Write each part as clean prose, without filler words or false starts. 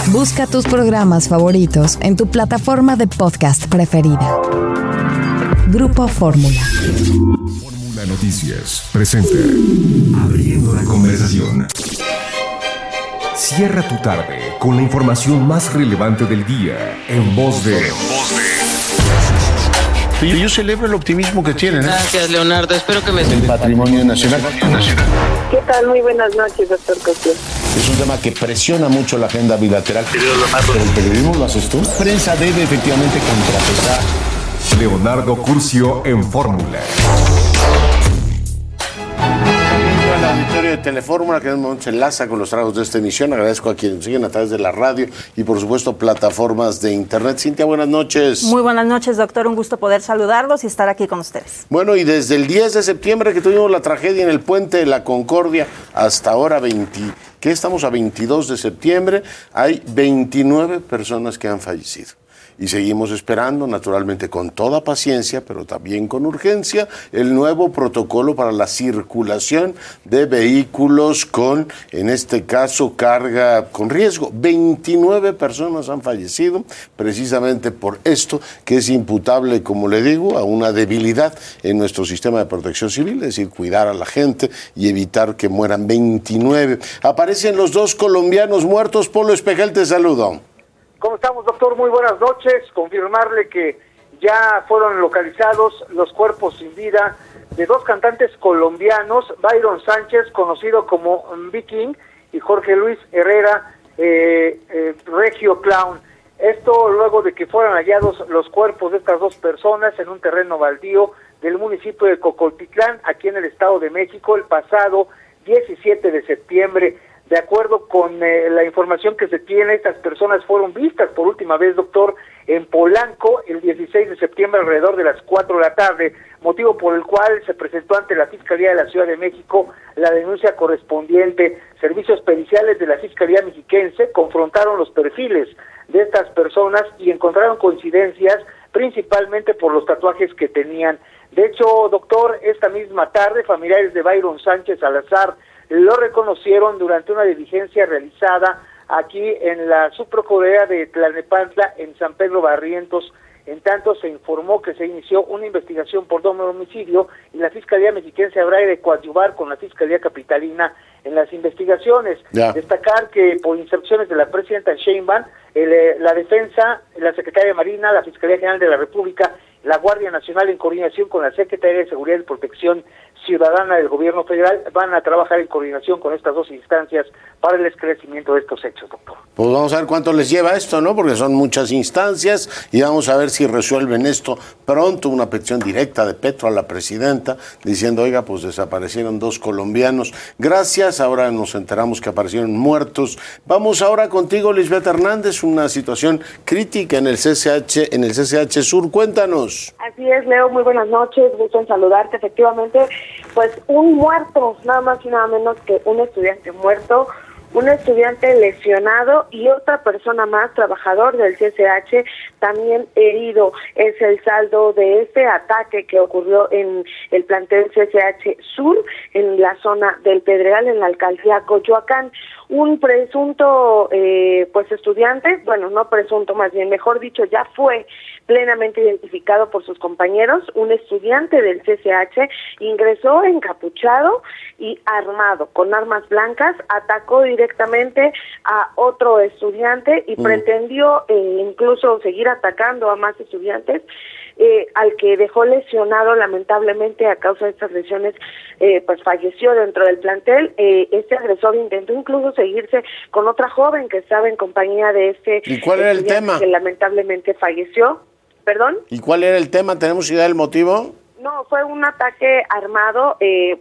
Busca tus programas favoritos en tu plataforma de podcast preferida. Grupo Fórmula. Fórmula Noticias presenta Abriendo la conversación. Cierra tu tarde con la información más relevante del día en voz de... Yo celebro el optimismo que tienen. Gracias, Leonardo. Espero que me... El patrimonio nacional. ¿Qué tal? Muy buenas noches, doctor Cosío. Es un tema que presiona mucho la agenda bilateral. Pero el periodismo lo haces tú. La prensa debe efectivamente contrapesar. Leonardo Curcio en Fórmula. El auditorio de Telefórmula, que en un momento se enlaza con los tragos de esta emisión. Agradezco a quienes nos siguen a través de la radio y, por supuesto, plataformas de internet. Cintia, buenas noches. Muy buenas noches, doctor. Un gusto poder saludarlos y estar aquí con ustedes. Bueno, y desde el 10 de septiembre que tuvimos la tragedia en el Puente de la Concordia, hasta ahora que estamos a 22 de septiembre, hay 29 personas que han fallecido. Y seguimos esperando, naturalmente con toda paciencia, pero también con urgencia, el nuevo protocolo para la circulación de vehículos con, en este caso, carga con riesgo. 29 personas han fallecido precisamente por esto, que es imputable, como le digo, a una debilidad en nuestro sistema de protección civil, es decir, cuidar a la gente y evitar que mueran 29. Aparecen los dos colombianos muertos. Polo Espejel, te saludo. ¿Cómo estamos, doctor? Muy buenas noches. Confirmarle que ya fueron localizados los cuerpos sin vida de dos cantantes colombianos, Byron Sánchez, conocido como Viking, y Jorge Luis Herrera, Regio Clown. Esto luego de que fueran hallados los cuerpos de estas dos personas en un terreno baldío del municipio de Cocoltitlán, aquí en el Estado de México, el pasado 17 de septiembre. De acuerdo con la información que se tiene, estas personas fueron vistas por última vez, doctor, en Polanco el 16 de septiembre alrededor de las 4 de la tarde, motivo por el cual se presentó ante la Fiscalía de la Ciudad de México la denuncia correspondiente. Servicios periciales de la Fiscalía Mexiquense confrontaron los perfiles de estas personas y encontraron coincidencias, principalmente por los tatuajes que tenían. De hecho, doctor, esta misma tarde, familiares de Byron Sánchez Salazar lo reconocieron durante una diligencia realizada aquí en la subprocuraduría de Tlalnepantla, en San Pedro Barrientos. En tanto, se informó que se inició una investigación por doble homicidio y la Fiscalía Mexiquense habrá de coadyuvar con la Fiscalía Capitalina en las investigaciones. Destacar que por instrucciones de la presidenta Sheinbaum, la Defensa, la Secretaría de Marina, la Fiscalía General de la República, la Guardia Nacional, en coordinación con la Secretaría de Seguridad y Protección Ciudadana del Gobierno Federal, van a trabajar en coordinación con estas dos instancias para el esclarecimiento de estos hechos, doctor. Pues vamos a ver cuánto les lleva esto, ¿no? Porque son muchas instancias y vamos a ver si resuelven esto pronto. Una petición directa de Petro a la presidenta diciendo, oiga, pues desaparecieron dos colombianos. Gracias, ahora nos enteramos que aparecieron muertos. Vamos ahora contigo, Lisbeth Hernández, una situación crítica en el CCH Sur. Cuéntanos. Así es, Leo, muy buenas noches, gusto en saludarte. Efectivamente, pues un muerto, nada más y nada menos que un estudiante muerto, un estudiante lesionado y otra persona más, trabajador del CCH, también herido. Es el saldo de este ataque que ocurrió en el plantel CCH Sur, en la zona del Pedregal, en la alcaldía Coyoacán. Un presunto pues estudiante, bueno, no presunto, más bien, mejor dicho, ya fue plenamente identificado por sus compañeros. Un estudiante del CCH ingresó encapuchado y armado con armas blancas, atacó directamente a otro estudiante y pretendió incluso seguir atacando a más estudiantes, al que dejó lesionado lamentablemente. A causa de estas lesiones pues falleció dentro del plantel. Este agresor intentó incluso seguirse con otra joven que estaba en compañía de este. ¿Y cuál era el tema? Que lamentablemente falleció. ¿Perdón? ¿Y cuál era el tema? ¿Tenemos idea del motivo? No, fue un ataque armado,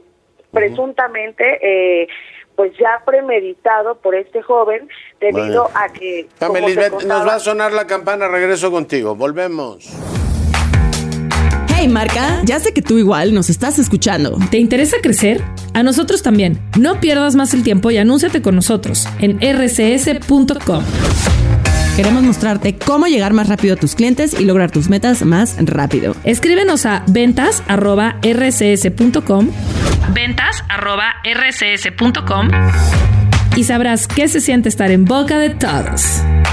presuntamente, pues ya premeditado por este joven, debido a que... Lisbeth, nos va a sonar la campana, regreso contigo, volvemos. Hey Marca, ya sé que tú igual nos estás escuchando. ¿Te interesa crecer? A nosotros también. No pierdas más el tiempo y anúnciate con nosotros en rcs.com. Queremos mostrarte cómo llegar más rápido a tus clientes y lograr tus metas más rápido. Escríbenos a ventas@rcs.com, ventas@rcs.com, y sabrás qué se siente estar en boca de todos.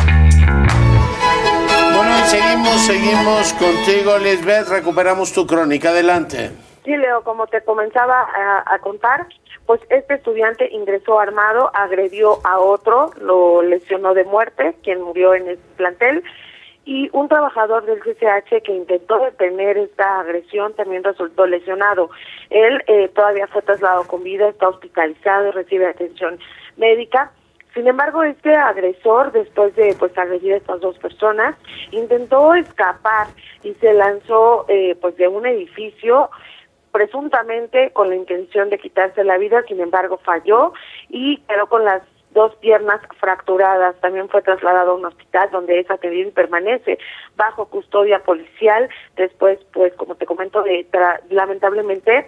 Seguimos contigo, Lisbeth. Recuperamos tu crónica. Adelante. Sí, Leo, como te comenzaba a contar, pues este estudiante ingresó armado, agredió a otro, lo lesionó de muerte, quien murió en el plantel, y un trabajador del CCH que intentó detener esta agresión también resultó lesionado. Él todavía fue trasladado con vida, está hospitalizado y recibe atención médica. Sin embargo, este agresor, después de agredir a estas dos personas, intentó escapar y se lanzó de un edificio, presuntamente con la intención de quitarse la vida. Sin embargo, falló y quedó con las dos piernas fracturadas. También fue trasladado a un hospital donde es atendido y permanece bajo custodia policial. Después, como te comento, lamentablemente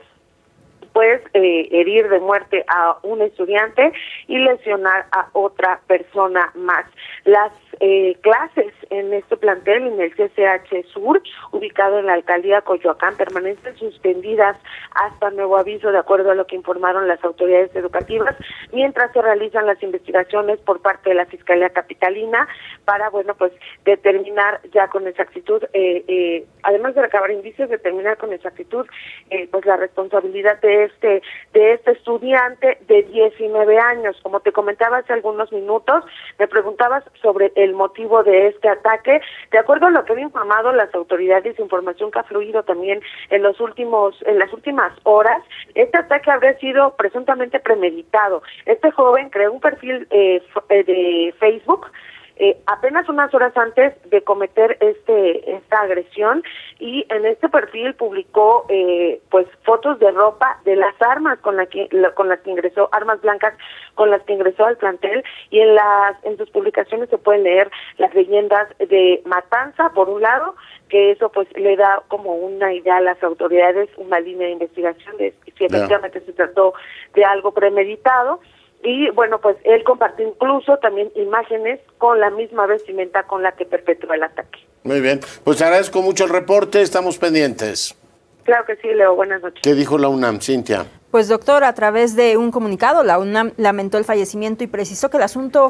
herir de muerte a un estudiante y lesionar a otra persona más. Las clases en este plantel, en el CCH Sur, ubicado en la alcaldía Coyoacán, permanecen suspendidas hasta nuevo aviso, de acuerdo a lo que informaron las autoridades educativas, mientras se realizan las investigaciones por parte de la Fiscalía Capitalina para, determinar ya con exactitud, además de recabar indicios, determinar con exactitud, la responsabilidad de este estudiante de 19 años. Como te comentaba hace algunos minutos, me preguntabas sobre el motivo de este ataque. De acuerdo a lo que han informado las autoridades, información que ha fluido también en las últimas horas, este ataque habría sido presuntamente premeditado. Este joven creó un perfil de Facebook apenas unas horas antes de cometer esta agresión, y en este perfil publicó fotos de ropa de las armas con las que ingresó, armas blancas con las que ingresó al plantel, y en sus publicaciones se pueden leer las leyendas de matanza por un lado, que eso le da como una idea a las autoridades, una línea de investigación de si efectivamente se trató de algo premeditado. Y él compartió incluso también imágenes con la misma vestimenta con la que perpetró el ataque. Muy bien, pues agradezco mucho el reporte, estamos pendientes. Claro que sí, Leo, buenas noches. ¿Qué dijo la UNAM, Cintia? Pues doctor, a través de un comunicado, la UNAM lamentó el fallecimiento y precisó que el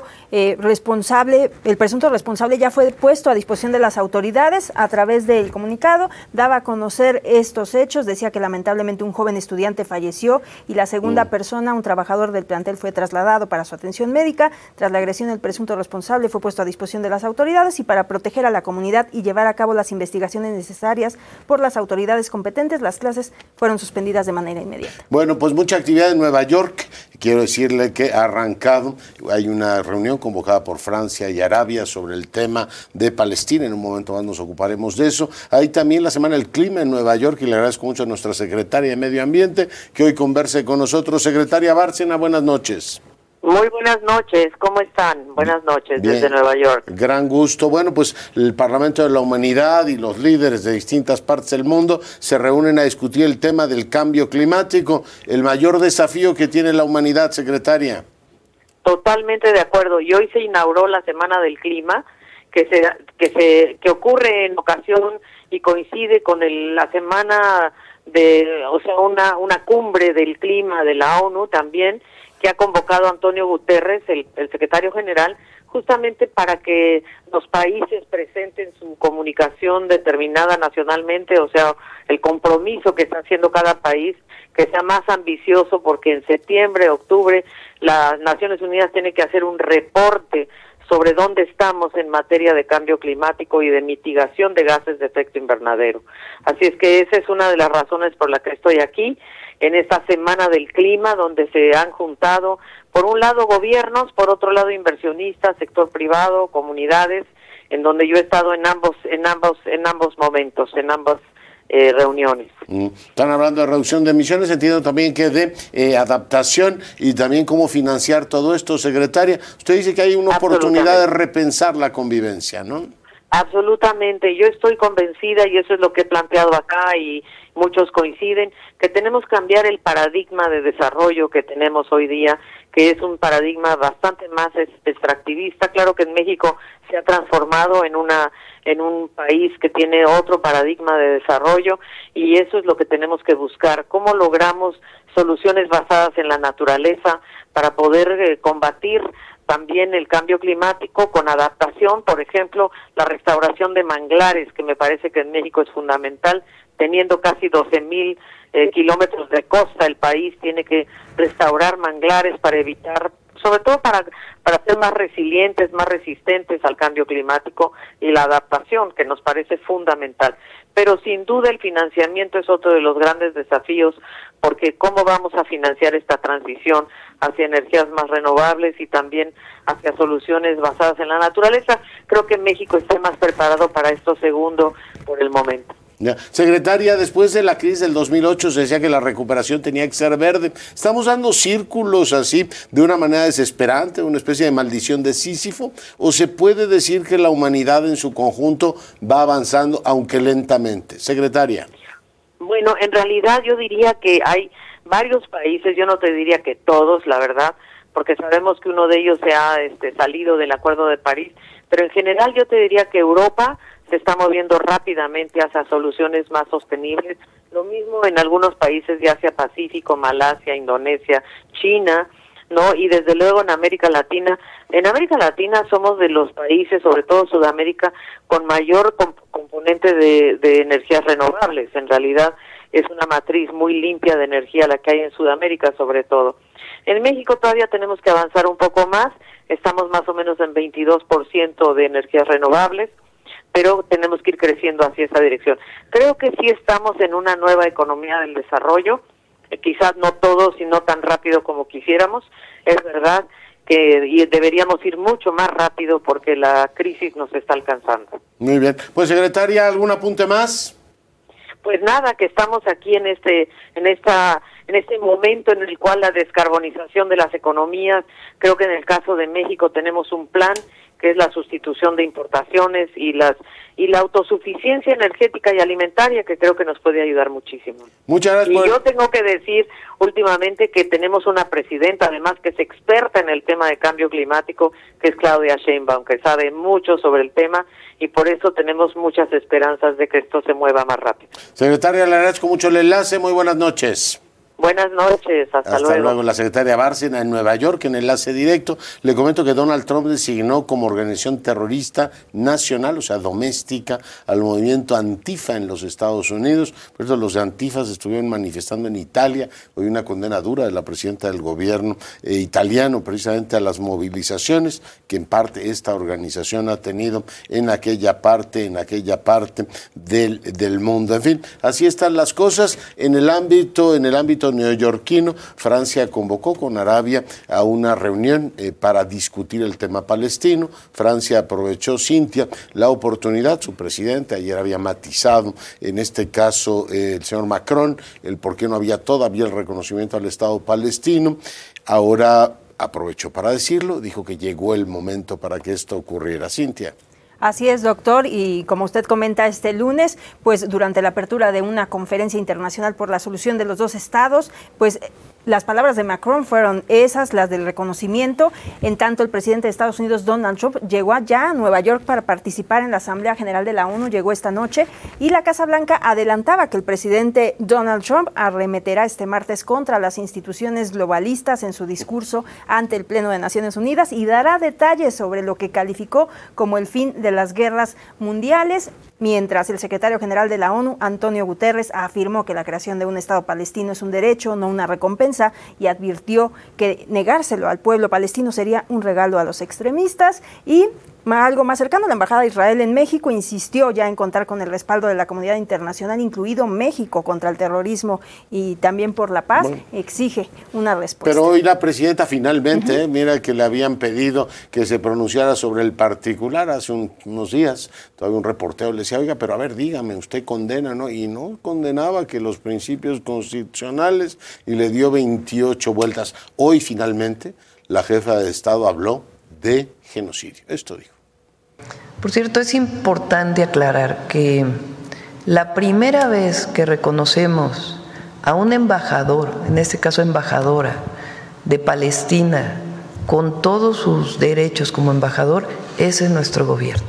presunto responsable ya fue puesto a disposición de las autoridades. A través del comunicado daba a conocer estos hechos, decía que lamentablemente un joven estudiante falleció y la segunda persona, un trabajador del plantel, fue trasladado para su atención médica. Tras la agresión, el presunto responsable fue puesto a disposición de las autoridades, y para proteger a la comunidad y llevar a cabo las investigaciones necesarias por las autoridades competentes, las clases fueron suspendidas de manera inmediata. Bueno, pues mucha actividad en Nueva York. Quiero decirle que ha arrancado, hay una reunión convocada por Francia y Arabia sobre el tema de Palestina. En un momento más nos ocuparemos de eso. Hay también la Semana del Clima en Nueva York, y le agradezco mucho a nuestra secretaria de Medio Ambiente que hoy converse con nosotros. Secretaria Bárcena, buenas noches. Muy buenas noches, ¿cómo están? Buenas noches. Bien. Desde Nueva York. Gran gusto. Bueno, pues el Parlamento de la Humanidad y los líderes de distintas partes del mundo se reúnen a discutir el tema del cambio climático, el mayor desafío que tiene la humanidad, secretaria. Totalmente de acuerdo. Y hoy se inauguró la Semana del Clima, que ocurre en ocasión y coincide con la semana una cumbre del clima de la ONU también, que ha convocado Antonio Guterres, el secretario general, justamente para que los países presenten su comunicación determinada nacionalmente, el compromiso que está haciendo cada país, que sea más ambicioso, porque en septiembre, octubre, las Naciones Unidas tiene que hacer un reporte sobre dónde estamos en materia de cambio climático y de mitigación de gases de efecto invernadero. Así es que esa es una de las razones por la que estoy aquí, en esta Semana del Clima, donde se han juntado, por un lado gobiernos, por otro lado inversionistas, sector privado, comunidades, en donde yo he estado en ambos momentos, en ambas reuniones. Están hablando de reducción de emisiones, entiendo también que de adaptación y también cómo financiar todo esto, secretaria. Usted dice que hay una oportunidad de repensar la convivencia, ¿no? Absolutamente, yo estoy convencida, y eso es lo que he planteado acá y muchos coinciden, que tenemos que cambiar el paradigma de desarrollo que tenemos hoy día, que es un paradigma bastante más extractivista. Claro que en México se ha transformado en un país que tiene otro paradigma de desarrollo, y eso es lo que tenemos que buscar. ¿Cómo logramos soluciones basadas en la naturaleza para poder combatir también el cambio climático con adaptación, por ejemplo, la restauración de manglares, que me parece que en México es fundamental, teniendo casi 12,000 kilómetros de costa, el país tiene que restaurar manglares para evitar, sobre todo para ser más resilientes, más resistentes al cambio climático y la adaptación, que nos parece fundamental. Pero sin duda el financiamiento es otro de los grandes desafíos, porque cómo vamos a financiar esta transición hacia energías más renovables y también hacia soluciones basadas en la naturaleza. Creo que México está más preparado para esto segundo por el momento. Ya. Secretaria, después de la crisis del 2008 se decía que la recuperación tenía que ser verde. ¿Estamos dando círculos así de una manera desesperante, una especie de maldición de Sísifo? ¿O se puede decir que la humanidad en su conjunto va avanzando, aunque lentamente? Secretaria. Bueno, en realidad yo diría que hay varios países, yo no te diría que todos, la verdad, porque sabemos que uno de ellos se ha salido del Acuerdo de París, pero en general yo te diría que Europa se está moviendo rápidamente hacia soluciones más sostenibles. Lo mismo en algunos países de Asia Pacífico, Malasia, Indonesia, China, ¿no? Y desde luego en América Latina. En América Latina somos de los países, sobre todo Sudamérica, con mayor componente de energías renovables. En realidad es una matriz muy limpia de energía la que hay en Sudamérica, sobre todo. En México todavía tenemos que avanzar un poco más. Estamos más o menos en 22% de energías renovables, pero tenemos que ir creciendo hacia esa dirección. Creo que sí estamos en una nueva economía del desarrollo, quizás no todos y no tan rápido como quisiéramos, es verdad que deberíamos ir mucho más rápido porque la crisis nos está alcanzando. Muy bien. Pues, secretaria, ¿algún apunte más? Pues nada, que estamos aquí en este momento en el cual la descarbonización de las economías, creo que en el caso de México tenemos un plan que es la sustitución de importaciones y la autosuficiencia energética y alimentaria, que creo que nos puede ayudar muchísimo. Muchas gracias. Y yo tengo que decir últimamente que tenemos una presidenta, además, que es experta en el tema de cambio climático, que es Claudia Sheinbaum, que sabe mucho sobre el tema, y por eso tenemos muchas esperanzas de que esto se mueva más rápido. Secretaria, le agradezco mucho el enlace. Muy buenas noches. Buenas noches, hasta luego. La secretaria Bárcena en Nueva York, en enlace directo. Le comento que Donald Trump designó como organización terrorista nacional, o sea, doméstica, al movimiento Antifa en los Estados Unidos. Por eso los de Antifa se estuvieron manifestando en Italia. Hoy una condena dura de la presidenta del gobierno italiano, precisamente a las movilizaciones que en parte esta organización ha tenido en aquella parte del mundo. En fin, así están las cosas en el ámbito neoyorquino. Francia convocó con Arabia a una reunión para discutir el tema palestino. Francia aprovechó, Cintia, la oportunidad. Su presidente ayer había matizado, en este caso el señor Macron, el por qué no había todavía el reconocimiento al Estado palestino. Ahora aprovechó para decirlo, dijo que llegó el momento para que esto ocurriera. Cintia. Así es, doctor, y como usted comenta este lunes, pues durante la apertura de una conferencia internacional por la solución de los dos estados, pues las palabras de Macron fueron esas, las del reconocimiento. En tanto, el presidente de Estados Unidos, Donald Trump, llegó allá a Nueva York para participar en la Asamblea General de la ONU, llegó esta noche, y la Casa Blanca adelantaba que el presidente Donald Trump arremeterá este martes contra las instituciones globalistas en su discurso ante el Pleno de Naciones Unidas y dará detalles sobre lo que calificó como el fin de las guerras mundiales, mientras el secretario general de la ONU, Antonio Guterres, afirmó que la creación de un Estado palestino es un derecho, no una recompensa, y advirtió que negárselo al pueblo palestino sería un regalo a los extremistas. Y algo más cercano, la Embajada de Israel en México insistió ya en contar con el respaldo de la comunidad internacional, incluido México, contra el terrorismo y también por la paz. Bueno, exige una respuesta. Pero hoy la presidenta finalmente, mira que le habían pedido que se pronunciara sobre el particular hace unos días. Todavía un reportero le decía, oiga, pero a ver, dígame, usted condena, ¿no? Y no condenaba que los principios constitucionales, y le dio 28 vueltas. Hoy finalmente la jefa de Estado habló de genocidio. Esto dijo. Por cierto, es importante aclarar que la primera vez que reconocemos a un embajador, en este caso embajadora de Palestina, con todos sus derechos como embajador, es en nuestro gobierno.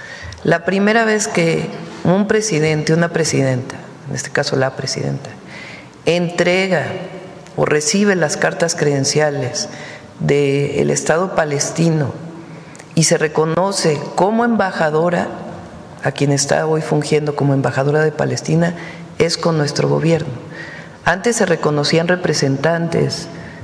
La primera vez que un presidente, una presidenta, en este caso la presidenta, entrega o recibe las cartas credenciales del Estado palestino y se reconoce como embajadora, a quien está hoy fungiendo como embajadora de Palestina, es con nuestro gobierno. Antes se reconocían representantes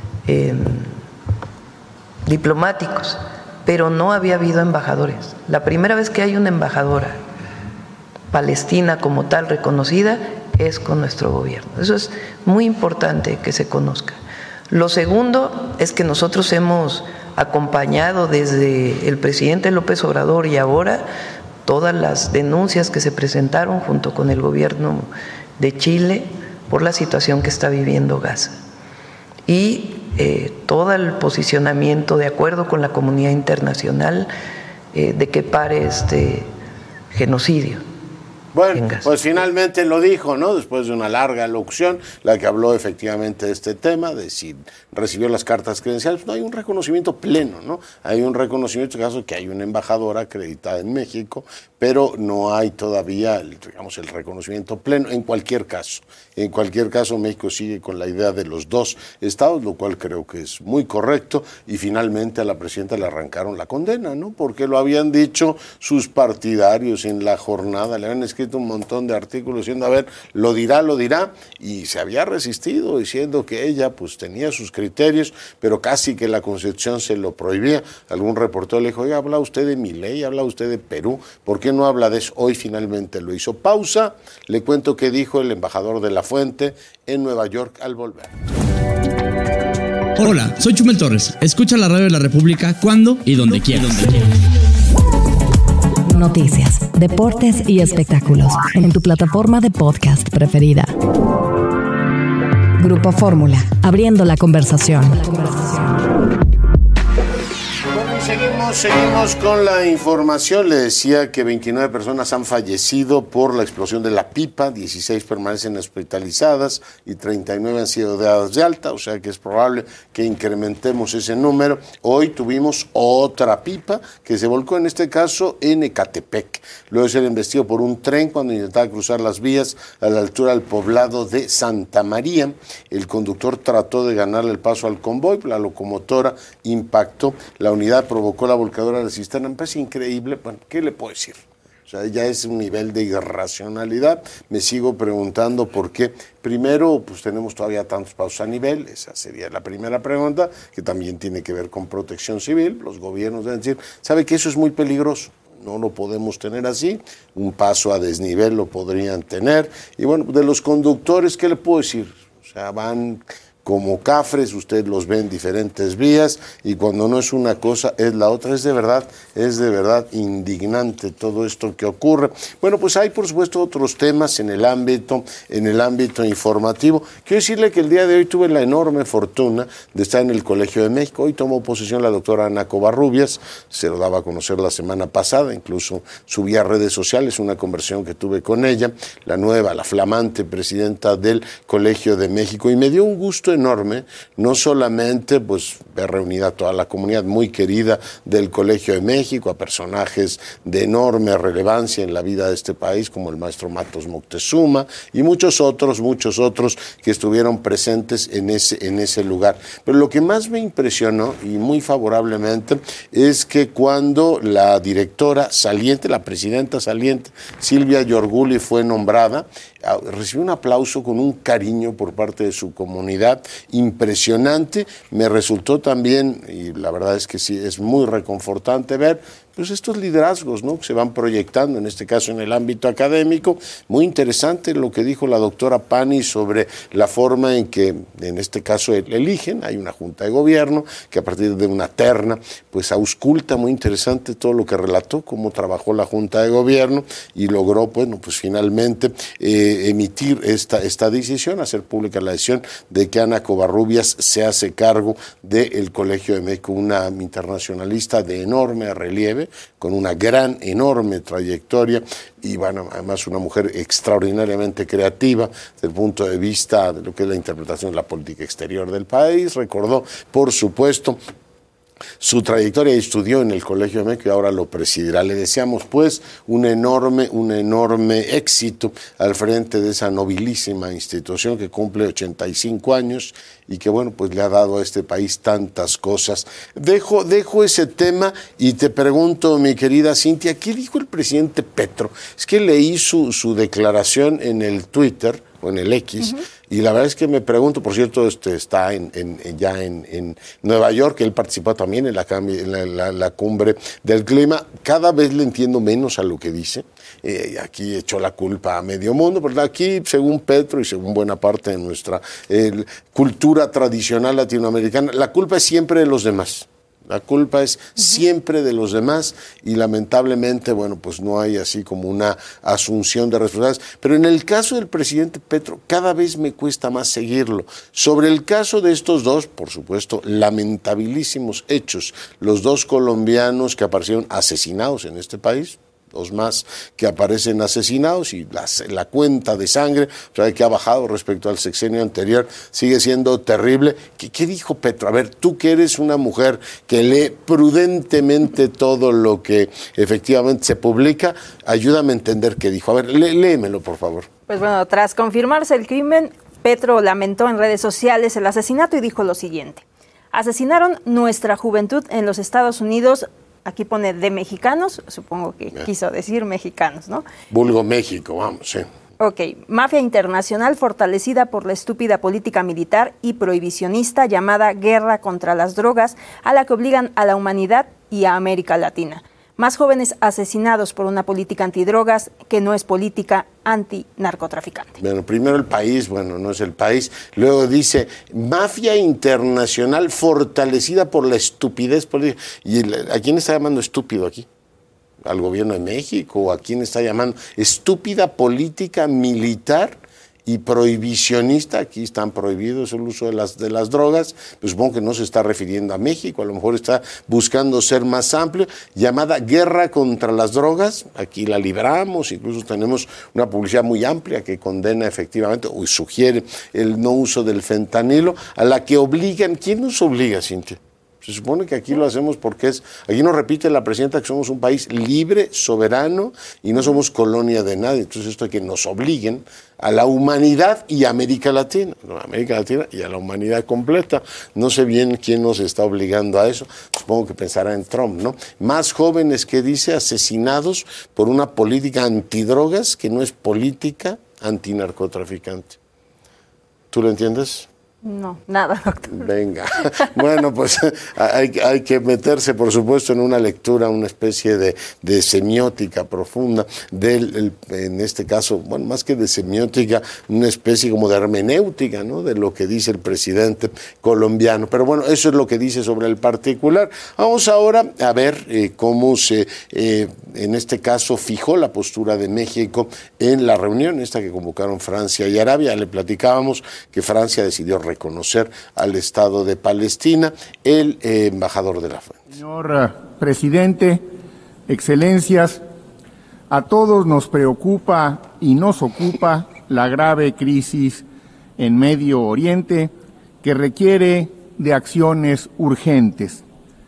diplomáticos, pero no había habido embajadores. La primera vez que hay una embajadora palestina como tal reconocida es con nuestro gobierno. Eso es muy importante que se conozca. Lo segundo es que nosotros hemos acompañado desde el presidente López Obrador y ahora todas las denuncias que se presentaron junto con el gobierno de Chile por la situación que está viviendo Gaza. Y todo el posicionamiento de acuerdo con la comunidad internacional de que pare este genocidio. Bueno, pues finalmente lo dijo, ¿no? Después de una larga locución, la que habló efectivamente de este tema, de si recibió las cartas credenciales. No hay un reconocimiento pleno, ¿no? Hay un reconocimiento, en este caso, que hay una embajadora acreditada en México, pero no hay todavía, digamos, el reconocimiento pleno. En cualquier caso, México sigue con la idea de los dos estados, lo cual creo que es muy correcto, y finalmente a la presidenta le arrancaron la condena, ¿no? Porque lo habían dicho sus partidarios en la jornada, le habían escrito un montón de artículos diciendo, a ver, lo dirá, y se había resistido diciendo que ella pues tenía sus criterios, pero casi que la Constitución se lo prohibía. Algún reportero le dijo, oiga, habla usted de Milei, habla usted de Perú, ¿por qué no habla de eso? Hoy finalmente lo hizo. Pausa, le cuento qué dijo el embajador de La Fuente en Nueva York al volver. Hola, soy Chumel Torres. Escucha la radio de la República cuando y donde quieras. Noticias, deportes y espectáculos en tu plataforma de podcast preferida. Grupo Fórmula, abriendo la conversación. Seguimos con la información. Le decía que 29 personas han fallecido por la explosión de la pipa, 16 permanecen hospitalizadas y 39 han sido dadas de alta, o sea que es probable que incrementemos ese número. Hoy tuvimos otra pipa que se volcó, en este caso en Ecatepec, luego de ser embestido por un tren cuando intentaba cruzar las vías a la altura del poblado de Santa María. El conductor trató de ganarle el paso al convoy, la locomotora impactó, la unidad provocó la volcadura de la cisterna. Me parece increíble. Bueno, ¿qué le puedo decir? O sea, ya es un nivel de irracionalidad. Me sigo preguntando por qué. Primero, pues tenemos todavía tantos pasos a nivel. Esa sería la primera pregunta, que también tiene que ver con protección civil. Los gobiernos deben decir, ¿sabe que eso es muy peligroso? No lo podemos tener así. Un paso a desnivel lo podrían tener. Y bueno, de los conductores, ¿qué le puedo decir? O sea, van como cafres, usted los ve en diferentes vías y cuando no es una cosa es la otra. Es de verdad indignante todo esto que ocurre. Bueno, pues hay por supuesto otros temas en el ámbito informativo. Quiero decirle que el día de hoy tuve la enorme fortuna de estar en el Colegio de México. Hoy tomó posesión la doctora Ana Covarrubias, se lo daba a conocer la semana pasada, incluso subí a redes sociales una conversación que tuve con ella, la flamante presidenta del Colegio de México, y me dio un gusto enorme, no solamente pues ver reunida a toda la comunidad muy querida del Colegio de México, a personajes de enorme relevancia en la vida de este país, como el maestro Matos Moctezuma y muchos otros que estuvieron presentes en ese lugar. Pero lo que más me impresionó, y muy favorablemente, es que cuando la directora saliente, la presidenta saliente, Silvia Yorguli, fue nombrada, recibió un aplauso con un cariño por parte de su comunidad impresionante. Me resultó también, y la verdad es que sí, es muy reconfortante ver pues estos liderazgos, ¿no?, que se van proyectando, en este caso en el ámbito académico. Muy interesante lo que dijo la doctora Pani sobre la forma en que, en este caso, eligen. Hay una junta de gobierno que a partir de una terna, pues ausculta. Muy interesante todo lo que relató, cómo trabajó la junta de gobierno y logró, bueno, pues finalmente emitir esta decisión, hacer pública la decisión de que Ana Covarrubias se hace cargo del Colegio de México, una internacionalista de enorme relieve, con una enorme trayectoria y bueno, además una mujer extraordinariamente creativa desde el punto de vista de lo que es la interpretación de la política exterior del país. Recordó, por supuesto, su trayectoria, estudió en el Colegio de México y ahora lo presidirá. Le deseamos pues un enorme éxito al frente de esa nobilísima institución que cumple 85 años y que bueno, pues le ha dado a este país tantas cosas. Dejo ese tema y te pregunto, mi querida Cintia, ¿qué dijo el presidente Petro? Es que leí su declaración en el Twitter o en el X, y la verdad es que me pregunto, por cierto, está ya en Nueva York, él participó también en la cumbre del clima. Cada vez le entiendo menos a lo que dice. Aquí echó la culpa a medio mundo, pero aquí, según Petro y según buena parte de nuestra cultura tradicional latinoamericana, la culpa es siempre de los demás. La culpa es siempre de los demás y lamentablemente, bueno, pues no hay así como una asunción de responsabilidades. Pero en el caso del presidente Petro, cada vez me cuesta más seguirlo. Sobre el caso de estos dos, por supuesto, lamentabilísimos hechos, los dos colombianos que aparecieron asesinados en este país, dos más que aparecen asesinados y la cuenta de sangre, o sea, que ha bajado respecto al sexenio anterior, sigue siendo terrible. ¿Qué dijo Petro? A ver, tú que eres una mujer que lee prudentemente todo lo que efectivamente se publica, ayúdame a entender qué dijo. A ver, léemelo, por favor. Pues bueno, tras confirmarse el crimen, Petro lamentó en redes sociales el asesinato y dijo lo siguiente: asesinaron nuestra juventud en los Estados Unidos. Aquí pone de mexicanos, supongo que quiso decir mexicanos, ¿no? Vulgo México, vamos, sí. Ok, mafia internacional fortalecida por la estúpida política militar y prohibicionista llamada guerra contra las drogas, a la que obligan a la humanidad y a América Latina. Más jóvenes asesinados por una política antidrogas que no es política antinarcotraficante. Bueno, primero el país, bueno, no es el país. Luego dice, mafia internacional fortalecida por la estupidez política. ¿Y a quién está llamando estúpido aquí? ¿Al gobierno de México? ¿O a quién está llamando? Estúpida política militar y prohibicionista. Aquí están prohibidos el uso de las drogas, pues supongo que no se está refiriendo a México, a lo mejor está buscando ser más amplio, llamada guerra contra las drogas. Aquí la libramos, incluso tenemos una publicidad muy amplia que condena efectivamente o sugiere el no uso del fentanilo, a la que obligan. ¿Quién nos obliga, Cintia? Se supone que aquí lo hacemos porque aquí nos repite la presidenta que somos un país libre, soberano y no somos colonia de nadie. Entonces esto de que nos obliguen a la humanidad y a América Latina y a la humanidad completa. No sé bien quién nos está obligando a eso. Supongo que pensará en Trump, ¿no? Más jóvenes, que dice, asesinados por una política antidrogas que no es política antinarcotraficante. ¿Tú lo entiendes? No, nada, doctor. Venga, bueno, pues hay que meterse, por supuesto, en una lectura, una especie de semiótica profunda, en este caso, bueno, más que de semiótica, una especie como de hermenéutica, ¿no?, de lo que dice el presidente colombiano. Pero bueno, eso es lo que dice sobre el particular. Vamos ahora a ver cómo en este caso, fijó la postura de México en la reunión esta que convocaron Francia y Arabia. Le platicábamos que Francia decidió reconocer al Estado de Palestina. El embajador de la Fuente. Señor presidente, excelencias, a todos nos preocupa y nos ocupa la grave crisis en Medio Oriente que requiere de acciones urgentes.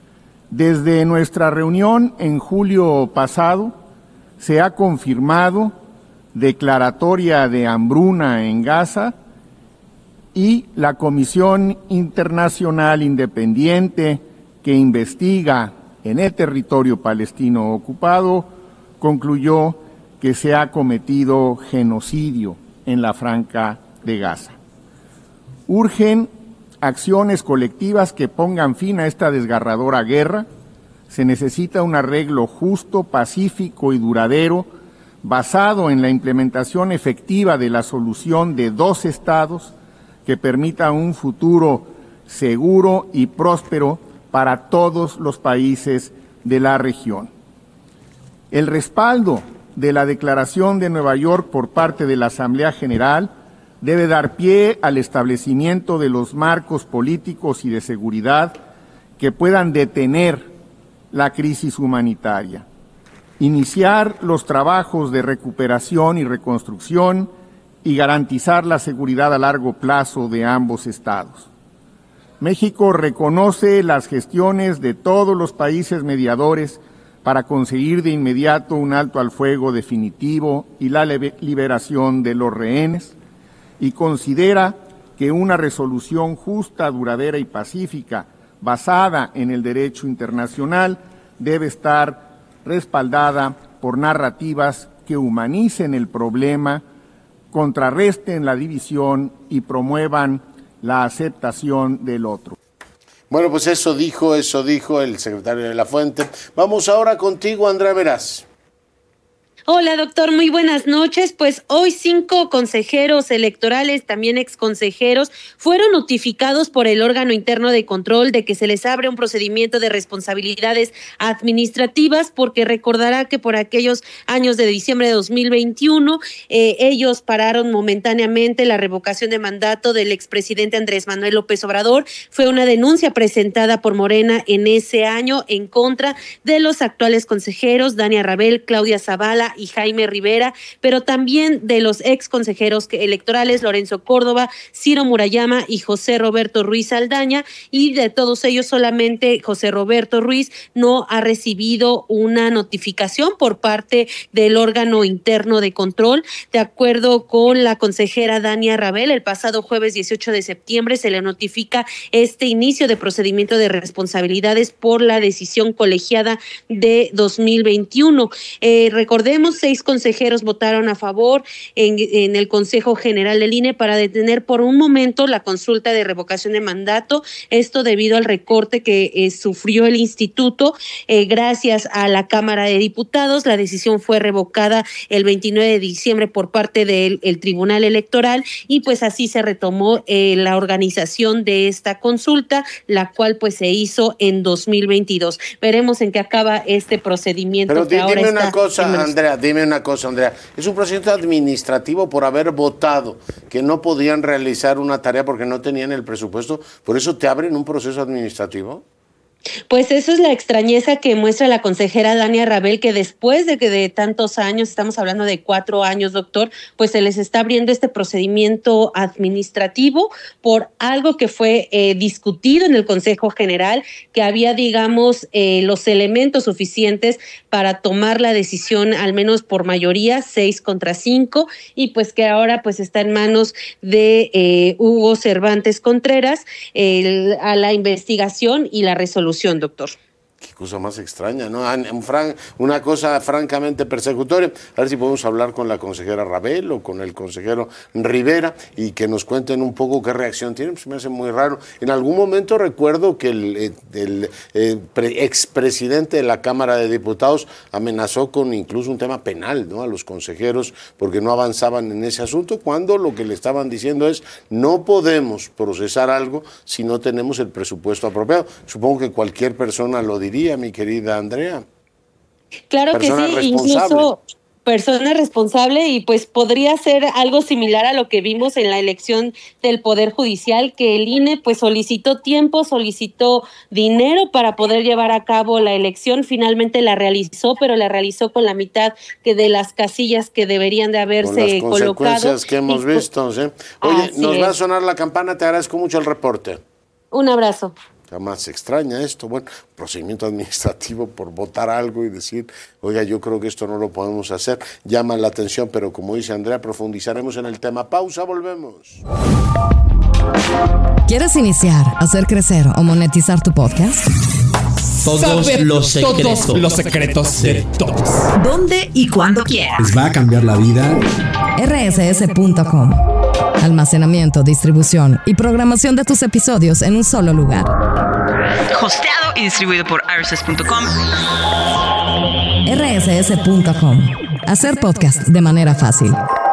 Desde nuestra reunión en julio pasado se ha confirmado declaratoria de hambruna en Gaza y la Comisión Internacional Independiente que investiga en el territorio palestino ocupado concluyó que se ha cometido genocidio en la Franja de Gaza. Urgen acciones colectivas que pongan fin a esta desgarradora guerra. Se necesita un arreglo justo, pacífico y duradero, basado en la implementación efectiva de la solución de dos estados que permita un futuro seguro y próspero para todos los países de la región. El respaldo de la Declaración de Nueva York por parte de la Asamblea General debe dar pie al establecimiento de los marcos políticos y de seguridad que puedan detener la crisis humanitaria, iniciar los trabajos de recuperación y reconstrucción y garantizar la seguridad a largo plazo de ambos estados. México reconoce las gestiones de todos los países mediadores para conseguir de inmediato un alto al fuego definitivo y la liberación de los rehenes, y considera que una resolución justa, duradera y pacífica basada en el derecho internacional debe estar respaldada por narrativas que humanicen el problema, contrarresten la división y promuevan la aceptación del otro. Bueno, pues eso dijo el secretario de la Fuente. Vamos ahora contigo, Andrea Meraz. Hola, doctor, muy buenas noches. Pues hoy 5 consejeros electorales, también exconsejeros, fueron notificados por el órgano interno de control de que se les abre un procedimiento de responsabilidades administrativas, porque recordará que por aquellos años de diciembre de 2021, ellos pararon momentáneamente la revocación de mandato del expresidente Andrés Manuel López Obrador. Fue una denuncia presentada por Morena en ese año en contra de los actuales consejeros, Dania Rabel, Claudia Zavala y Jaime Rivera, pero también de los ex consejeros electorales Lorenzo Córdoba, Ciro Murayama y José Roberto Ruiz Saldaña, y de todos ellos solamente José Roberto Ruiz no ha recibido una notificación por parte del órgano interno de control. De acuerdo con la consejera Dania Rabel, el pasado jueves 18 de septiembre se le notifica este inicio de procedimiento de responsabilidades por la decisión colegiada de 2021. Recordemos, 6 consejeros votaron a favor en el Consejo General del INE para detener por un momento la consulta de revocación de mandato, esto debido al recorte que sufrió el instituto. Gracias a la Cámara de Diputados, la decisión fue revocada el 29 de diciembre por parte del Tribunal Electoral, y pues así se retomó la organización de esta consulta, la cual pues se hizo en 2022. Veremos en qué acaba este procedimiento. Pero que ahora dime está una cosa, Andrea. Es un procedimiento administrativo por haber votado que no podían realizar una tarea porque no tenían el presupuesto. ¿Por eso te abren un proceso administrativo? Pues eso es la extrañeza que muestra la consejera Dania Rabel, que después de tantos años, estamos hablando de 4 años, doctor, pues se les está abriendo este procedimiento administrativo por algo que fue discutido en el Consejo General, que había, digamos, los elementos suficientes para tomar la decisión, al menos por mayoría, 6-5, y pues que ahora pues está en manos de Hugo Cervantes Contreras a la investigación y la resolución, doctor. Qué cosa más extraña, ¿no? Una cosa francamente persecutoria. A ver si podemos hablar con la consejera Rabel o con el consejero Rivera y que nos cuenten un poco qué reacción tienen. Pues me hace muy raro. En algún momento recuerdo que el expresidente de la Cámara de Diputados amenazó con incluso un tema penal, ¿no?, a los consejeros porque no avanzaban en ese asunto, cuando lo que le estaban diciendo es: no podemos procesar algo si no tenemos el presupuesto apropiado. Supongo que cualquier persona lo diría, mi querida Andrea. Claro que sí, incluso persona responsable, y pues podría ser algo similar a lo que vimos en la elección del Poder Judicial, que el INE pues solicitó tiempo, solicitó dinero para poder llevar a cabo la elección. Finalmente la realizó, pero la realizó con la mitad que de las casillas que deberían de haberse colocado. Con las consecuencias que hemos visto, ¿sí? Oye, nos va a sonar la campana, te agradezco mucho el reporte. Un abrazo. Jamás se extraña esto. Bueno, procedimiento administrativo por votar algo y decir: oiga, yo creo que esto no lo podemos hacer. Llama la atención, pero como dice Andrea, profundizaremos en el tema. Pausa, volvemos. ¿Quieres iniciar, hacer crecer o monetizar tu podcast? Todos los secretos de todos. ¿Dónde y cuándo quieras? Les va a cambiar la vida. rss.com. Almacenamiento, distribución y programación de tus episodios en un solo lugar. Hosteado y distribuido por rss.com. rss.com. Hacer podcast de manera fácil.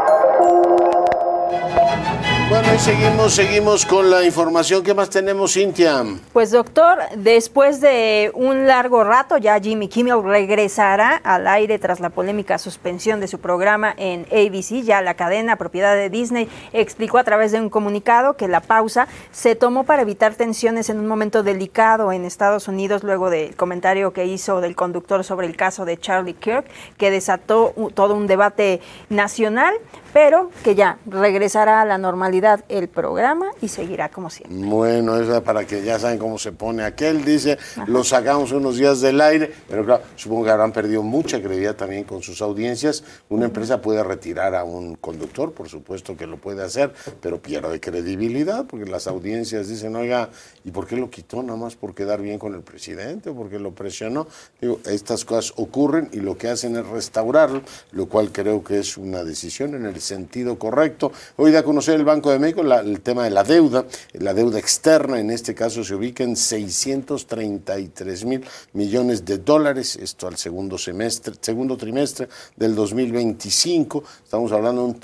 Bueno, y seguimos con la información. ¿Qué más tenemos, Cintia? Pues, doctor, después de un largo rato, ya Jimmy Kimmel regresará al aire tras la polémica suspensión de su programa en ABC. Ya la cadena, propiedad de Disney, explicó a través de un comunicado que la pausa se tomó para evitar tensiones en un momento delicado en Estados Unidos, luego del comentario que hizo del conductor sobre el caso de Charlie Kirk, que desató todo un debate nacional, pero que ya regresará a la normalidad continuidad el programa y seguirá como siempre. Bueno, eso es para que ya saben cómo se pone aquel, dice, lo sacamos unos días del aire, pero claro, supongo que habrán perdido mucha credibilidad también con sus audiencias. Una empresa puede retirar a un conductor, por supuesto que lo puede hacer, pero pierde credibilidad, porque las audiencias dicen, oiga, ¿y por qué lo quitó? Nada más por quedar bien con el presidente, o porque lo presionó. Digo, estas cosas ocurren y lo que hacen es restaurarlo, lo cual creo que es una decisión en el sentido correcto. Hoy da a conocer el Banco de México el tema de la deuda externa, en este caso se ubica en 633,000 millones de dólares, esto al segundo trimestre del 2025, estamos hablando de un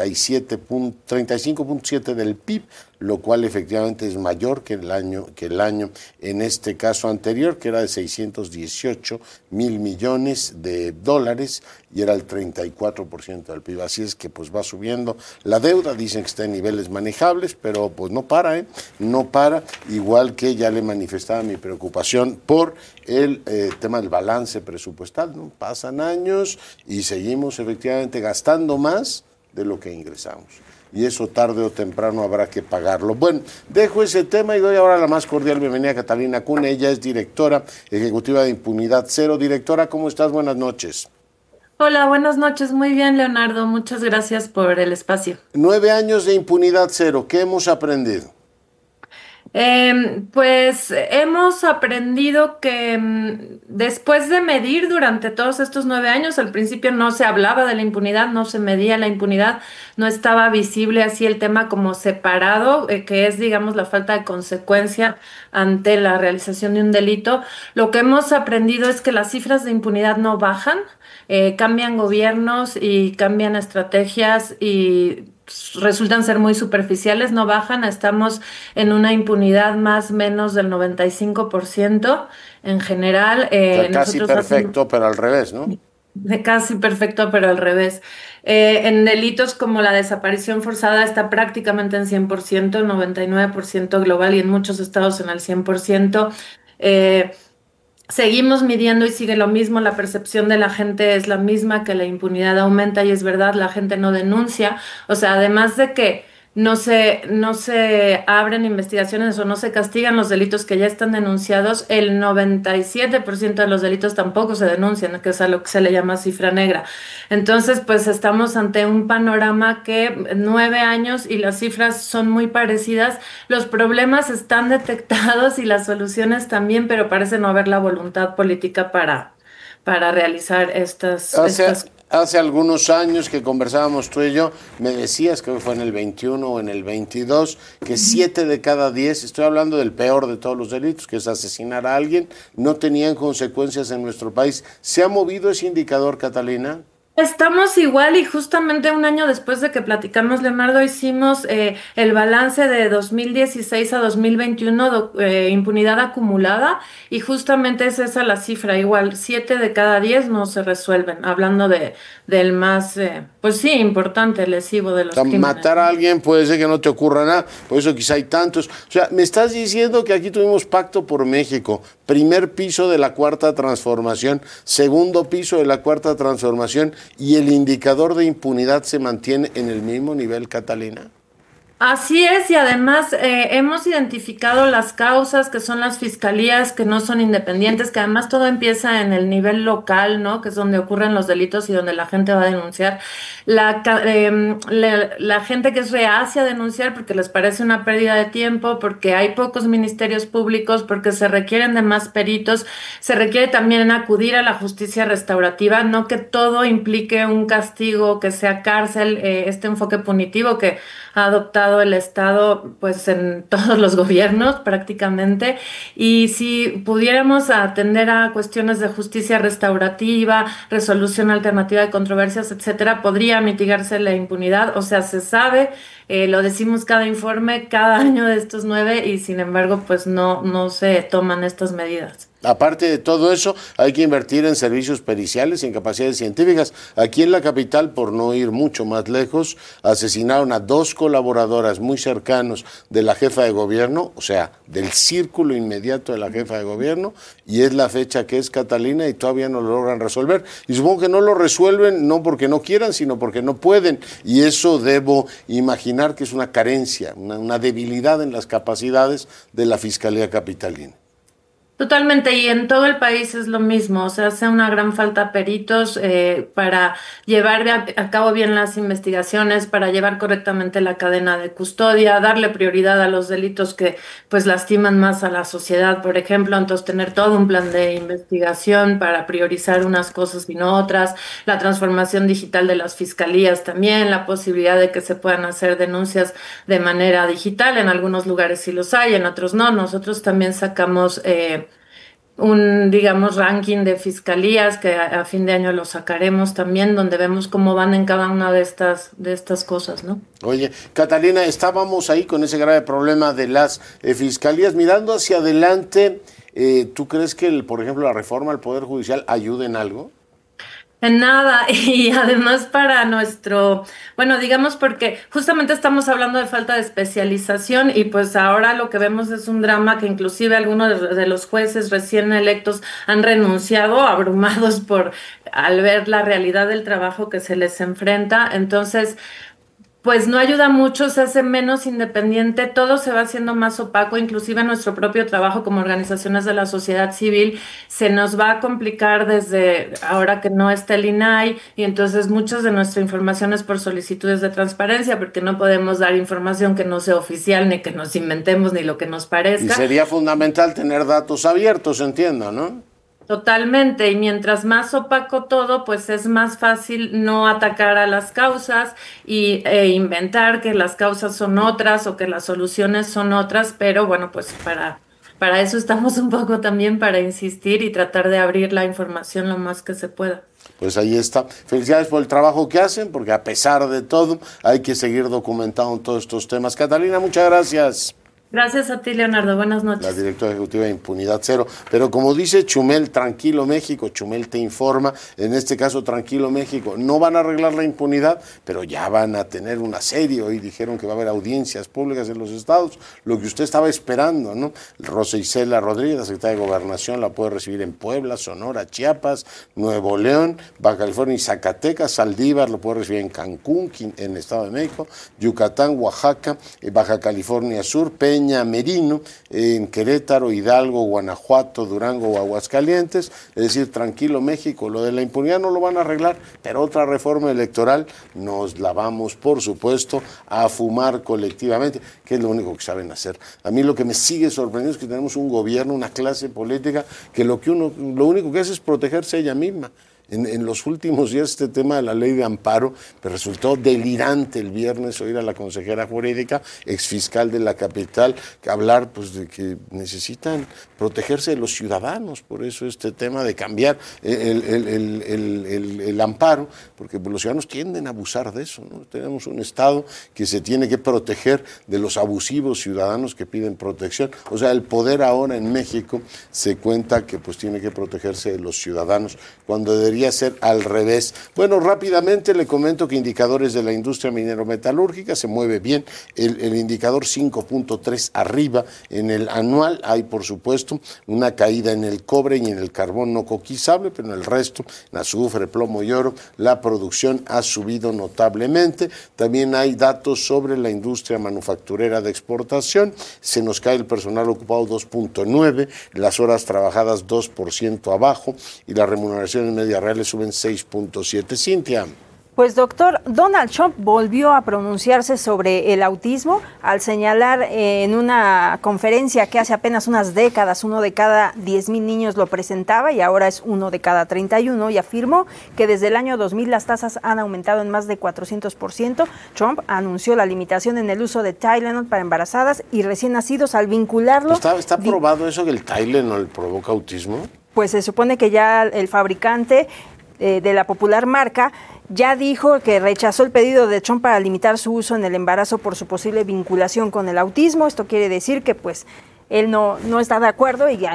35.7 del PIB, lo cual efectivamente es mayor que el año en este caso anterior, que era de 618,000 millones de dólares y era el 34% del PIB. Así es que pues va subiendo la deuda, dicen que está en niveles manejables, pero pues no para, no para, igual que ya le manifestaba mi preocupación por el tema del balance presupuestal, ¿no? Pasan años y seguimos efectivamente gastando más de lo que ingresamos. Y eso tarde o temprano habrá que pagarlo. Bueno, dejo ese tema y doy ahora la más cordial bienvenida a Catalina Cune. Ella es directora ejecutiva de Impunidad Cero. Directora, ¿cómo estás? Buenas noches. Hola, buenas noches. Muy bien, Leonardo. Muchas gracias por el espacio. 9 años de Impunidad Cero. ¿Qué hemos aprendido? Pues hemos aprendido que después de medir durante todos estos 9 años, al principio no se hablaba de la impunidad, no se medía la impunidad, no estaba visible así el tema como separado, que es, digamos, la falta de consecuencia ante la realización de un delito. Lo que hemos aprendido es que las cifras de impunidad no bajan, cambian gobiernos y cambian estrategias y resultan ser muy superficiales, no bajan, estamos en una impunidad más o menos del 95% en general. Casi perfecto, pero al revés, ¿no? Casi perfecto, pero al revés. En delitos como la desaparición forzada está prácticamente en 100%, 99% global y en muchos estados en el 100%. Seguimos midiendo y sigue lo mismo, la percepción de la gente es la misma, que la impunidad aumenta y es verdad, la gente no denuncia, o sea, además de que no se abren investigaciones o no se castigan los delitos que ya están denunciados, el 97% de los delitos tampoco se denuncian, que es a lo que se le llama cifra negra. Entonces, pues estamos ante un panorama que 9 años y las cifras son muy parecidas, los problemas están detectados y las soluciones también, pero parece no haber la voluntad política para realizar estas Hace algunos años que conversábamos tú y yo, me decías, que fue en el 21 o en el 22, que 7 de cada 10, estoy hablando del peor de todos los delitos, que es asesinar a alguien, no tenían consecuencias en nuestro país. ¿Se ha movido ese indicador, Catalina? Estamos igual y justamente un año después de que platicamos, Leonardo, hicimos el balance de 2016 a 2021, impunidad acumulada, y justamente es esa la cifra, igual 7 de cada 10 no se resuelven, hablando del más, pues sí, importante, lesivo de los crímenes. Matar a alguien puede ser que no te ocurra nada, por eso quizá hay tantos. O sea, me estás diciendo que aquí tuvimos Pacto por México, primer piso de la Cuarta Transformación, segundo piso de la Cuarta Transformación, y el indicador de impunidad se mantiene en el mismo nivel, Catalina. Así es, y además hemos identificado las causas, que son las fiscalías que no son independientes, que además todo empieza en el nivel local, ¿no? Que es donde ocurren los delitos y donde la gente va a denunciar. La gente que es reacia a denunciar porque les parece una pérdida de tiempo, porque hay pocos ministerios públicos, porque se requieren de más peritos, se requiere también acudir a la justicia restaurativa, no que todo implique un castigo, que sea cárcel, este enfoque punitivo que ha adoptado el Estado pues en todos los gobiernos prácticamente, y si pudiéramos atender a cuestiones de justicia restaurativa, resolución alternativa de controversias, etcétera, podría mitigarse la impunidad. O sea, se sabe, lo decimos cada informe, cada año de estos 9, y sin embargo pues no se toman estas medidas. Aparte de todo eso, hay que invertir en servicios periciales y en capacidades científicas. Aquí en la capital, por no ir mucho más lejos, asesinaron a 2 colaboradoras muy cercanos de la jefa de gobierno, o sea, del círculo inmediato de la jefa de gobierno, y es la fecha que es Catalina y todavía no lo logran resolver. Y supongo que no lo resuelven no porque no quieran, sino porque no pueden. Y eso debo imaginar que es una carencia, una debilidad en las capacidades de la Fiscalía Capitalina. Totalmente, y en todo el país es lo mismo, o sea, hace una gran falta peritos para llevar a cabo bien las investigaciones, para llevar correctamente la cadena de custodia, darle prioridad a los delitos que pues lastiman más a la sociedad, por ejemplo, entonces tener todo un plan de investigación para priorizar unas cosas y no otras, la transformación digital de las fiscalías también, la posibilidad de que se puedan hacer denuncias de manera digital, en algunos lugares sí los hay, en otros no. Nosotros también sacamos un, digamos, ranking de fiscalías que a fin de año lo sacaremos también, donde vemos cómo van en cada una de estas cosas, ¿no? Oye, Catalina, estábamos ahí con ese grave problema de las fiscalías. Mirando hacia adelante, ¿tú crees que, por ejemplo, la reforma al Poder Judicial ayude en algo? En nada, y además para bueno, digamos porque justamente estamos hablando de falta de especialización y pues ahora lo que vemos es un drama que inclusive algunos de los jueces recién electos han renunciado, abrumados al ver la realidad del trabajo que se les enfrenta. Entonces, pues no ayuda mucho, se hace menos independiente, todo se va haciendo más opaco, inclusive nuestro propio trabajo como organizaciones de la sociedad civil se nos va a complicar desde ahora que no está el INAI, y entonces muchas de nuestra información es por solicitudes de transparencia, porque no podemos dar información que no sea oficial, ni que nos inventemos, ni lo que nos parezca. Y sería fundamental tener datos abiertos, entiendo, ¿no? Totalmente, y mientras más opaco todo, pues es más fácil no atacar a las causas e inventar que las causas son otras o que las soluciones son otras, pero bueno, pues para eso estamos un poco también, para insistir y tratar de abrir la información lo más que se pueda. Pues ahí está. Felicidades por el trabajo que hacen, porque a pesar de todo hay que seguir documentando todos estos temas. Catalina, muchas gracias. Gracias a ti, Leonardo. Buenas noches. La directora ejecutiva de Impunidad Cero. Pero como dice Chumel, Tranquilo México, Chumel te informa, en este caso Tranquilo México, no van a arreglar la impunidad, pero ya van a tener una serie. Hoy dijeron que va a haber audiencias públicas en los estados, lo que usted estaba esperando, ¿no? Rosa Isela Rodríguez, la secretaria de Gobernación, la puede recibir en Puebla, Sonora, Chiapas, Nuevo León, Baja California y Zacatecas. Saldívar lo puede recibir en Cancún, en el Estado de México, Yucatán, Oaxaca, Baja California Sur, Peña Merino, en Querétaro, Hidalgo, Guanajuato, Durango o Aguascalientes. Es decir, Tranquilo México, lo de la impunidad no lo van a arreglar, pero otra reforma electoral nos la vamos, por supuesto, a fumar colectivamente, que es lo único que saben hacer. A mí lo que me sigue sorprendiendo es que tenemos un gobierno, una clase política, que lo único que hace es protegerse ella misma. En los últimos días este tema de la ley de amparo me resultó delirante el viernes oír a la consejera jurídica, exfiscal de la capital, que hablar pues de que necesitan protegerse de los ciudadanos, por eso este tema de cambiar el amparo, porque los ciudadanos tienden a abusar de eso, ¿no? Tenemos un Estado que se tiene que proteger de los abusivos ciudadanos que piden protección, o sea, el poder ahora en México se cuenta que pues tiene que protegerse de los ciudadanos, cuando debería ser al revés. Bueno, rápidamente le comento que indicadores de la industria minero-metalúrgica se mueve bien, el indicador 5.3 arriba en el anual. Hay por supuesto una caída en el cobre y en el carbón no coquizable, pero en el resto, en azufre, plomo y oro, la producción ha subido notablemente. También hay datos sobre la industria manufacturera de exportación, se nos cae el personal ocupado 2.9, las horas trabajadas 2% abajo y las remuneraciones medias reales suben 6.7. Cintia. Pues doctor, Donald Trump volvió a pronunciarse sobre el autismo al señalar en una conferencia que hace apenas unas décadas 1 de cada 10,000 niños lo presentaba y ahora es 1 de cada 31, y afirmó que desde el año 2000 las tasas han aumentado en más de 400%. Trump anunció la limitación en el uso de Tylenol para embarazadas y recién nacidos al vincularlo. ¿Está probado eso que el Tylenol provoca autismo? Pues se supone que ya el fabricante de la popular marca ya dijo que rechazó el pedido de Trump para limitar su uso en el embarazo por su posible vinculación con el autismo. Esto quiere decir que pues él no está de acuerdo y ya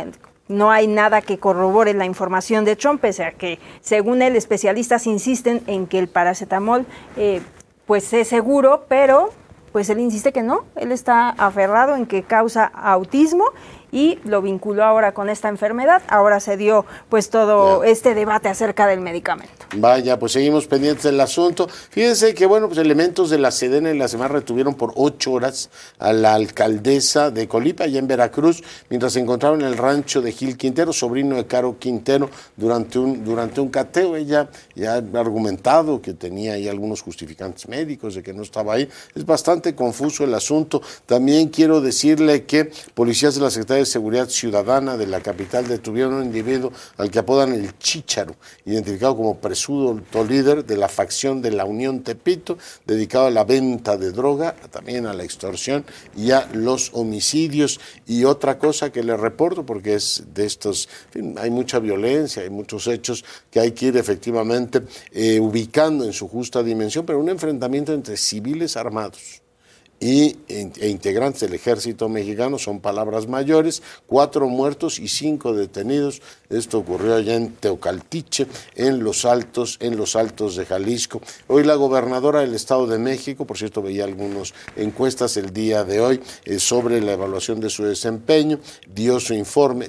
no hay nada que corrobore la información de Trump, pese a que, según él, especialistas insisten en que el paracetamol pues es seguro, pero pues él insiste que no, él está aferrado en que causa autismo y lo vinculó ahora con esta enfermedad. Ahora se dio pues todo este debate acerca del medicamento. Vaya, pues seguimos pendientes del asunto. Fíjense que, bueno, pues elementos de la Sedena y la Semar retuvieron por 8 horas a la alcaldesa de Colipa, allá en Veracruz, mientras se encontraba en el rancho de Gil Quintero, sobrino de Caro Quintero, durante un cateo. Ella ya ha argumentado que tenía ahí algunos justificantes médicos de que no estaba ahí. Es bastante confuso el asunto. También quiero decirle que policías de la Secretaría de Seguridad Ciudadana de la capital detuvieron a un individuo al que apodan el Chícharo, identificado como presunto líder de la facción de la Unión Tepito, dedicado a la venta de droga, también a la extorsión y a los homicidios. Y otra cosa que le reporto, porque es de estos, en fin, hay mucha violencia, hay muchos hechos que hay que ir efectivamente ubicando en su justa dimensión, pero un enfrentamiento entre civiles armados e integrantes del ejército mexicano, son palabras mayores, 4 muertos y 5 detenidos. Esto ocurrió allá en Teocaltiche, en los altos de Jalisco. Hoy la gobernadora del Estado de México, por cierto, veía algunas encuestas el día de hoy sobre la evaluación de su desempeño, dio su informe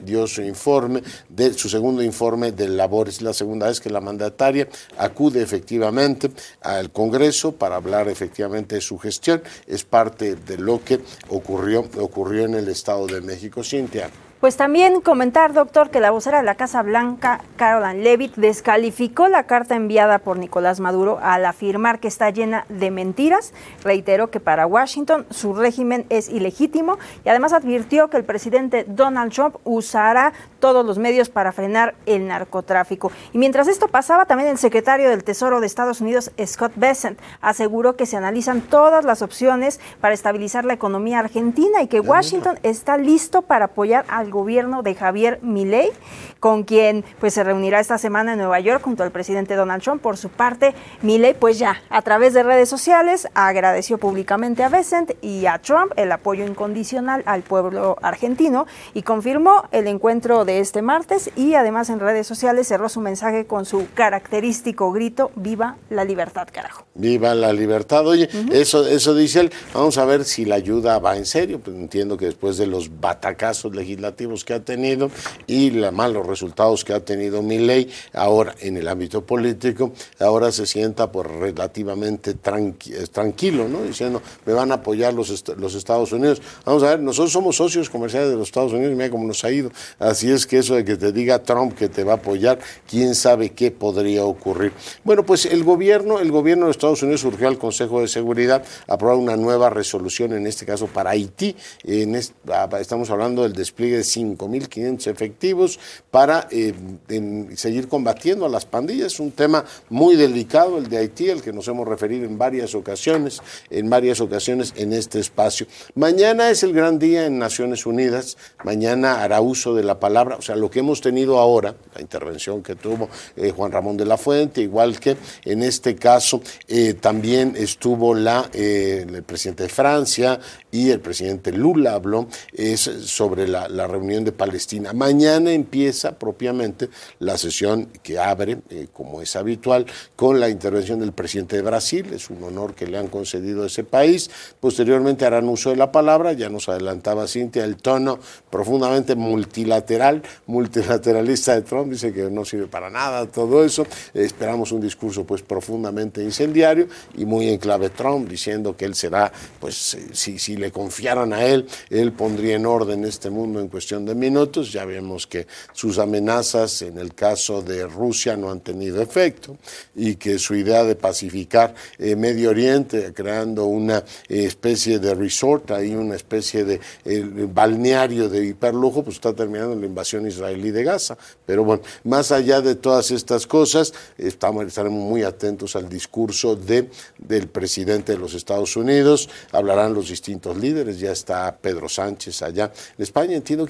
de su segundo informe de labores. La segunda vez que la mandataria acude efectivamente al Congreso para hablar efectivamente de su gestión. Es parte de lo que ocurrió en el Estado de México. Cintia. Pues también comentar, doctor, que la vocera de la Casa Blanca, Caroline Leavitt, descalificó la carta enviada por Nicolás Maduro al afirmar que está llena de mentiras. Reiteró que para Washington su régimen es ilegítimo y además advirtió que el presidente Donald Trump usará todos los medios para frenar el narcotráfico. Y mientras esto pasaba, también el secretario del Tesoro de Estados Unidos, Scott Bessent, aseguró que se analizan todas las opciones para estabilizar la economía argentina y que Washington está listo para apoyar al gobierno de Javier Milei, con quien pues se reunirá esta semana en Nueva York junto al presidente Donald Trump. Por su parte, Milei pues ya a través de redes sociales agradeció públicamente a Bessent y a Trump el apoyo incondicional al pueblo argentino y confirmó el encuentro de este martes, y además en redes sociales cerró su mensaje con su característico grito: ¡Viva la libertad, carajo! ¡Viva la libertad! Oye, eso dice él. Vamos a ver si la ayuda va en serio. Pues entiendo que después de los batacazos legislativos que ha tenido y los malos resultados que ha tenido Milei ahora en el ámbito político, ahora se sienta pues relativamente tranquilo, ¿no? Diciendo, me van a apoyar los Estados Unidos. Vamos a ver, nosotros somos socios comerciales de los Estados Unidos, mira cómo nos ha ido. Así es que eso de que te diga Trump que te va a apoyar, quién sabe qué podría ocurrir. Bueno, pues el gobierno de Estados Unidos urgió al Consejo de Seguridad a aprobar una nueva resolución, en este caso para Haití. Estamos hablando del despliegue de 5.500 efectivos para seguir combatiendo a las pandillas. Es un tema muy delicado el de Haití, al que nos hemos referido en varias ocasiones en este espacio. Mañana es el gran día en Naciones Unidas. Mañana hará uso de la palabra, o sea, lo que hemos tenido ahora, la intervención que tuvo Juan Ramón de la Fuente, igual que en este caso también estuvo el presidente de Francia y el presidente Lula habló sobre la reunión de Palestina. Mañana empieza propiamente la sesión que abre, como es habitual, con la intervención del presidente de Brasil. Es un honor que le han concedido a ese país. Posteriormente harán uso de la palabra, ya nos adelantaba Cintia, el tono profundamente multilateralista de Trump, dice que no sirve para nada todo eso. Esperamos un discurso pues profundamente incendiario y muy en clave Trump, diciendo que él será, pues si le confiaran a él pondría en orden este mundo en cuestión de minutos. Ya vemos que sus amenazas en el caso de Rusia no han tenido efecto y que su idea de pacificar Medio Oriente, creando una especie de resort, ahí una especie de balneario de hiperlujo, pues está terminando en la invasión israelí de Gaza. Pero bueno, más allá de todas estas cosas, estaremos muy atentos al discurso del presidente de los Estados Unidos. Hablarán los distintos líderes, ya está Pedro Sánchez allá en España. Entiendo que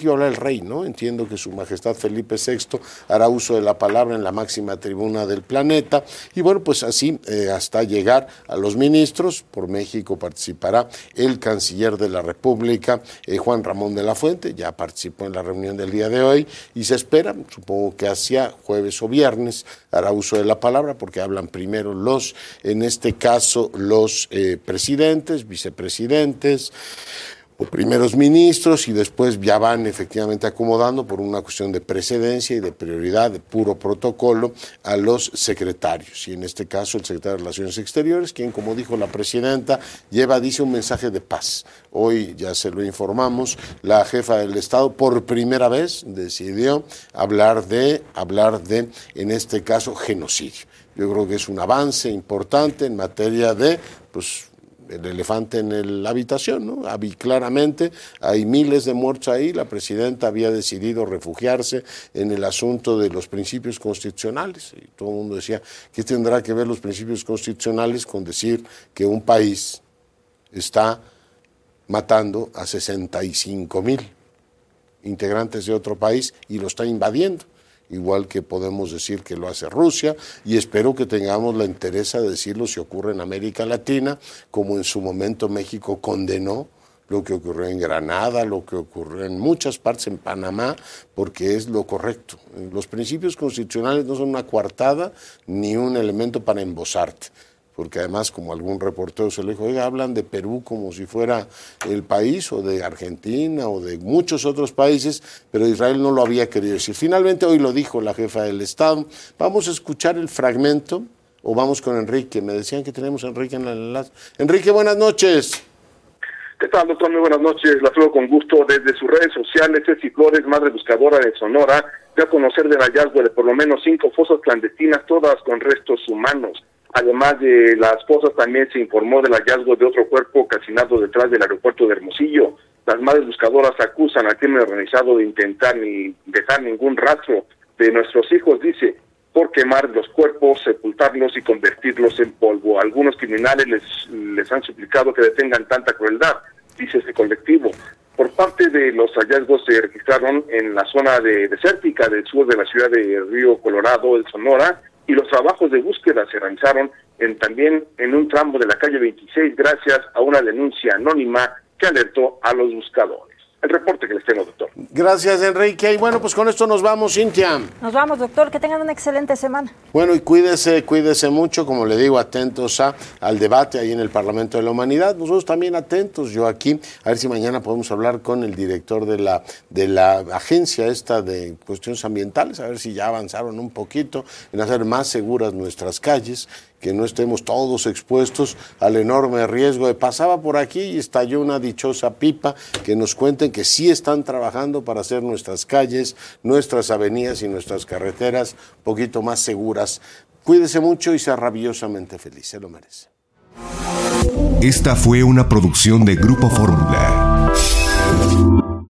que iba a hablar el rey, ¿no? Entiendo que su majestad Felipe VI hará uso de la palabra en la máxima tribuna del planeta. Y bueno, pues así hasta llegar a los ministros. Por México participará el canciller de la República, Juan Ramón de la Fuente, ya participó en la reunión del día de hoy y se espera, supongo que hacia jueves o viernes, hará uso de la palabra porque hablan primero en este caso, los presidentes, vicepresidentes o primeros ministros y después ya van efectivamente acomodando por una cuestión de precedencia y de prioridad, de puro protocolo, a los secretarios. Y en este caso el secretario de Relaciones Exteriores, quien, como dijo la presidenta, dice un mensaje de paz. Hoy ya se lo informamos, la jefa del Estado por primera vez decidió hablar de, en este caso, genocidio. Yo creo que es un avance importante en materia de, pues, el elefante en la habitación, ¿no? Claramente hay miles de muertos ahí. La presidenta había decidido refugiarse en el asunto de los principios constitucionales. Y todo el mundo decía, ¿qué tendrá que ver los principios constitucionales con decir que un país está matando a 65,000 integrantes de otro país y lo está invadiendo? Igual que podemos decir que lo hace Rusia, y espero que tengamos la entereza de decirlo si ocurre en América Latina, como en su momento México condenó lo que ocurrió en Granada, lo que ocurrió en muchas partes en Panamá, porque es lo correcto. Los principios constitucionales no son una coartada ni un elemento para embosarte. Porque además, como algún reportero se le dijo, oiga, hablan de Perú como si fuera el país, o de Argentina, o de muchos otros países, pero Israel no lo había querido decir. Finalmente hoy lo dijo la jefa del Estado. Vamos a escuchar el fragmento, o vamos con Enrique. Me decían que tenemos a Enrique en el enlace. Enrique, buenas noches. ¿Qué tal, doctor? Muy buenas noches. La saludo con gusto desde sus redes sociales. Ceci Flores, madre buscadora de Sonora, dio a conocer del hallazgo de por lo menos 5 fosas clandestinas, todas con restos humanos. Además de las fosas, también se informó del hallazgo de otro cuerpo calcinado detrás del aeropuerto de Hermosillo. Las madres buscadoras acusan al crimen organizado de intentar ni dejar ningún rastro de nuestros hijos, dice, por quemar los cuerpos, sepultarlos y convertirlos en polvo. Algunos criminales les han suplicado que detengan tanta crueldad, dice este colectivo. Por parte de los hallazgos se registraron en la zona desértica del sur de la ciudad de Río Colorado, en Sonora, y los trabajos de búsqueda se realizaron también en un tramo de la calle 26 gracias a una denuncia anónima que alertó a los buscadores. El reporte que les tengo, doctor. Gracias, Enrique. Y bueno, pues con esto nos vamos, Cintia. Nos vamos, doctor. Que tengan una excelente semana. Bueno, y cuídese mucho, como le digo, atentos al debate ahí en el Parlamento de la Humanidad. Nosotros también atentos, yo aquí, a ver si mañana podemos hablar con el director de la agencia esta de cuestiones ambientales, a ver si ya avanzaron un poquito en hacer más seguras nuestras calles, que no estemos todos expuestos al enorme riesgo de pasaba por aquí y estalló una dichosa pipa, que nos cuenten que sí están trabajando para hacer nuestras calles, nuestras avenidas y nuestras carreteras un poquito más seguras. Cuídese mucho y sea rabiosamente feliz, se lo merece. Esta fue una producción de Grupo Fórmula.